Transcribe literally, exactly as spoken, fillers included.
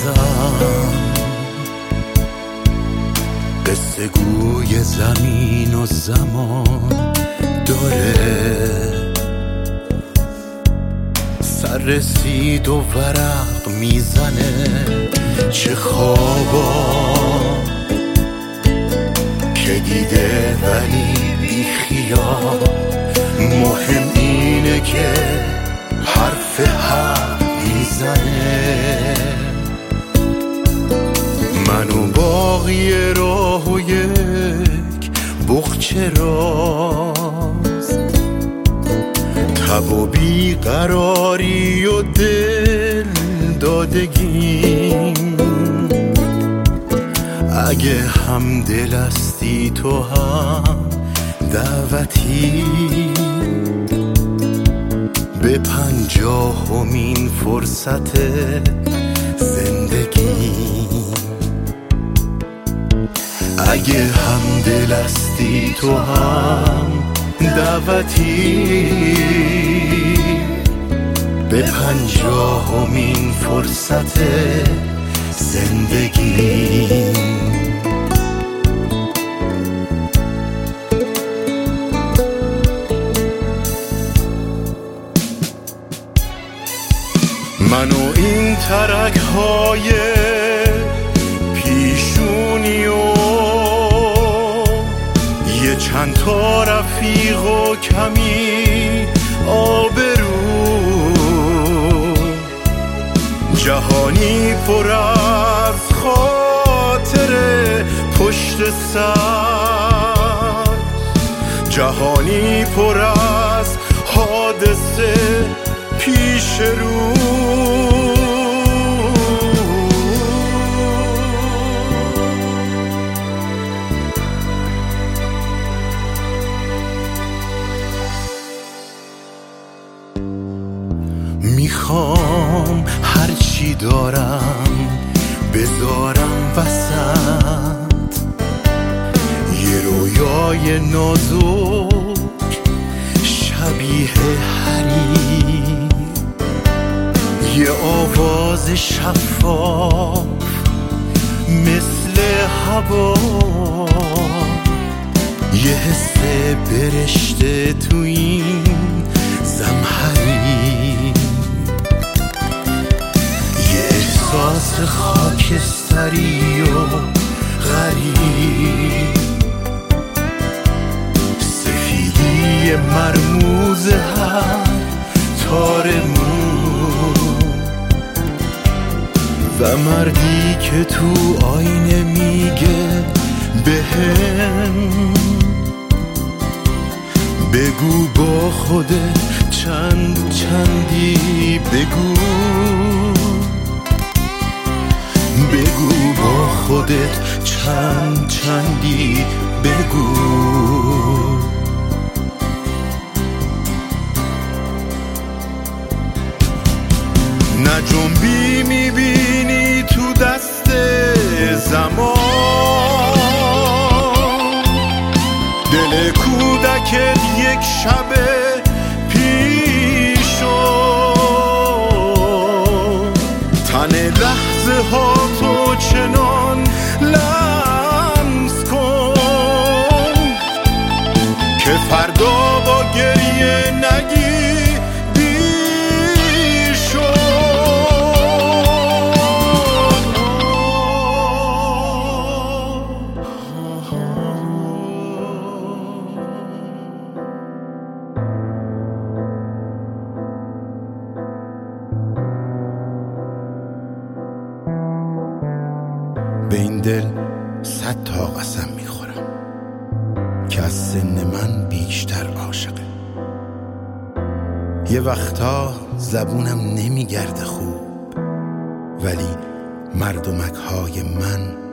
ازم، قصه گوی زمین و زمان داره، سر رسید و ورق میزنه. چه خوابا که دیده ولی بی خیال، مهم اینه که حرف حق میزنه. من و باقی راه و یک بغچه راست، تب و بیقراری و دل دادگیم. اگه هم دل هستی تو هم دعوتی به پنجاهمین فرصت زندگی. اگه هم دل هستی تو هم دعوتی به پنجاهمین فرصت زندگی. من و این ترک های پیشونی و یه چند تا رفیق و کمی آبرو، جهانی پر از خاطره پشت سر، جهانی پر از حادثه پیش رو. میخوام هرچی دارم بذارم وسط، یه رویای نازک شبیه حریر، یه آواز شفاف مثل هوا، یه حس برشته تو این زمهریر، یه احساس خاکستری و غریب، سفیدی مرموز هر تار مو، و مردی که تو آینه میگه بهم بگو با خودت چند چندی، بگو بگو با خودت چند چندی، بگو. نجنبی میبینی تو دست زمان، دل کودکت یک شب پیشو، تن لحظه ها تو چنان لمس کن که فردا با گریه نگی به این دل صد تا قسم میخورم که از سن من بیشتر عاشقه. یه وقتا زبونم نمیگرده خوب، ولی مردمک های من